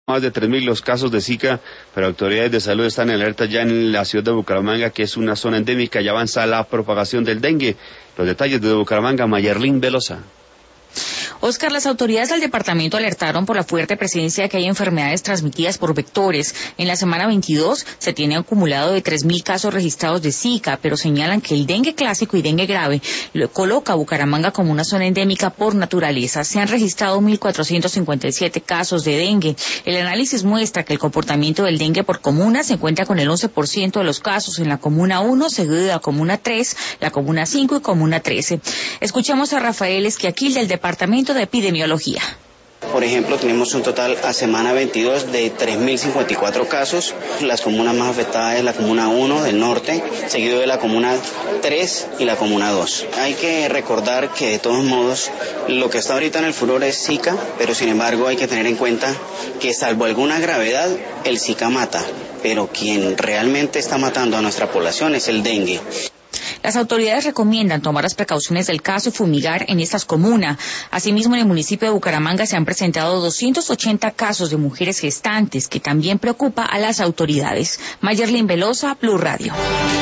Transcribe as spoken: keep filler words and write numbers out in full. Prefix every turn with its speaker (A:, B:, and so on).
A: Más de tres mil los casos de Zika, pero autoridades de salud están en alerta ya en la ciudad de Bucaramanga, que es una zona endémica, y avanza la propagación del dengue. Los detalles de Bucaramanga, Mayerlín Velosa.
B: Oscar, las autoridades del departamento alertaron por la fuerte presencia que hay enfermedades transmitidas por vectores. En la semana veintidós se tiene acumulado de tres mil casos registrados de Zika, pero señalan que el dengue clásico y dengue grave lo coloca a Bucaramanga como una zona endémica por naturaleza. Se han registrado mil cuatrocientos cincuenta y siete casos de dengue. El análisis muestra que el comportamiento del dengue por comuna se encuentra con el once por ciento de los casos en la comuna uno, seguido de la comuna tres, la comuna cinco y comuna trece. Escuchamos a Rafael Esquiaquil del departamento de epidemiología.
C: Por ejemplo, tenemos un total a semana veintidós de tres mil cincuenta y cuatro casos. Las comunas más afectadas es la comuna uno del norte, seguido de la comuna tres y la comuna dos. Hay que recordar que de todos modos lo que está ahorita en el furor es Zika, pero sin embargo hay que tener en cuenta que salvo alguna gravedad, el Zika mata, pero quien realmente está matando a nuestra población es el dengue.
B: Las autoridades recomiendan tomar las precauciones del caso y fumigar en estas comunas. Asimismo, en el municipio de Bucaramanga se han presentado doscientos ochenta casos de mujeres gestantes, que también preocupa a las autoridades. Mayerlín Velosa, Blue Radio.